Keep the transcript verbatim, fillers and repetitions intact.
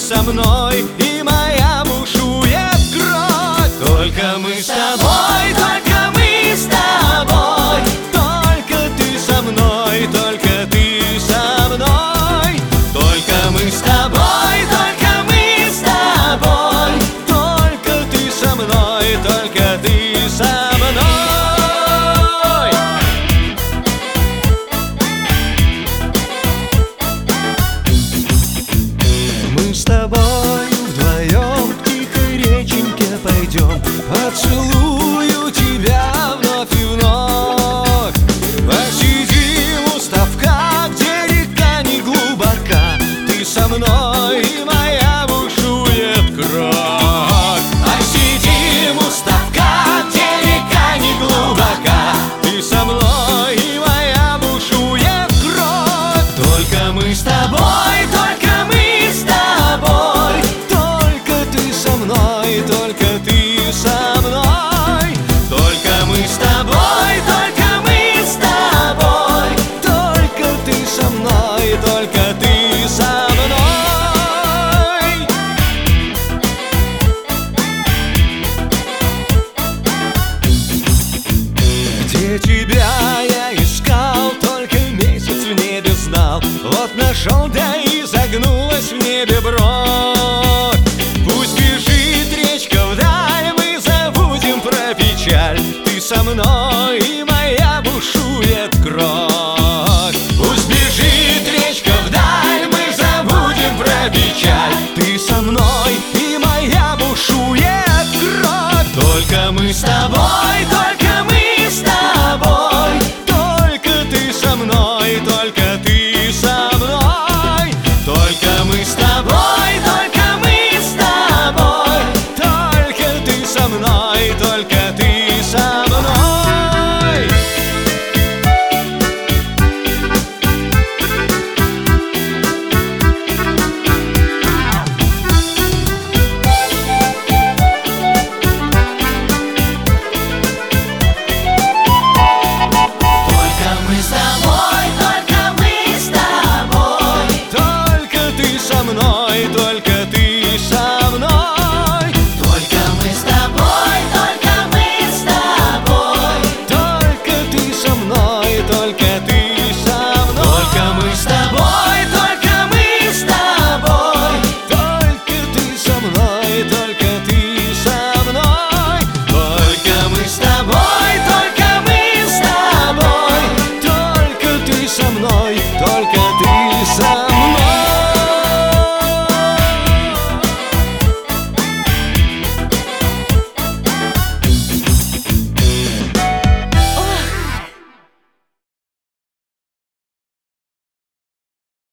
со мной, и моя бушует кровь. Только мы с тобой, только мы с тобой, только ты со мной, только ты со мной, только мы с тобой, только мы с тобой, только ты со мной, только ты со мной. Мы с тобой вдвоем к тихой реченьке пойдем, поцелую тебя вновь и вновь. Посидим у ставка, где река не глубока, ты со мной, и моя бушует кровь. Посидим у ставка, где река не глубока, ты со мной, и моя бушует кровь. Только мы с тобой, только мы с тобой, только ты со мной, только ты со мной, только мы с тобой, только мы с тобой, только ты со мной, только ты со мной. Где тебя я искал, только месяц в небе знал, вот нашел, да и загнулась в небе бровь. Пусть бежит речка вдаль, мы забудем про печаль, ты со мной, и моя бушует кровь. Пусть бежит речка вдаль, мы забудем про печаль, ты со мной, и моя бушует кровь. Только мы с тобой, только мы с тобой, только ты со мной, только ты со мной, только мы с тобой, только мы с тобой, только ты со мной, только ты со мной. Только мы с тобой, только мы с тобой, только ты со мной, только